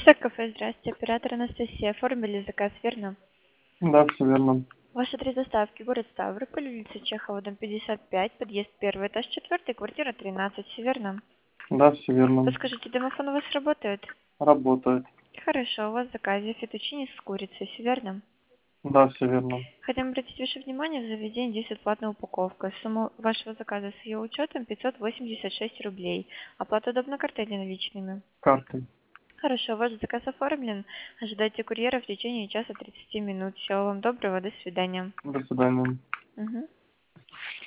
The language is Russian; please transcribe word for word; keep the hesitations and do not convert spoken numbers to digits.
Кафе, здравствуйте, оператор Анастасия. Оформили заказ, верно? Да, все верно. Ваши три доставки. Город Ставрополь, улица Чехова, дом пятьдесят пять, подъезд первый, этаж четвертый, квартира тринадцать, все верно? Да, все верно. Подскажите, домофон у вас работает? Работает. Хорошо, у вас в заказе фетучини с курицей, все верно? Да, все верно. Хотим обратить ваше внимание, в заведении действует платная упаковка. Сумма вашего заказа с ее учетом пятьсот восемьдесят шесть рублей. Оплата удобно картой или наличными? Картой. Хорошо, ваш заказ оформлен. Ожидайте курьера в течение часа тридцати минут. Всего вам доброго, до свидания. До свидания. Мгм.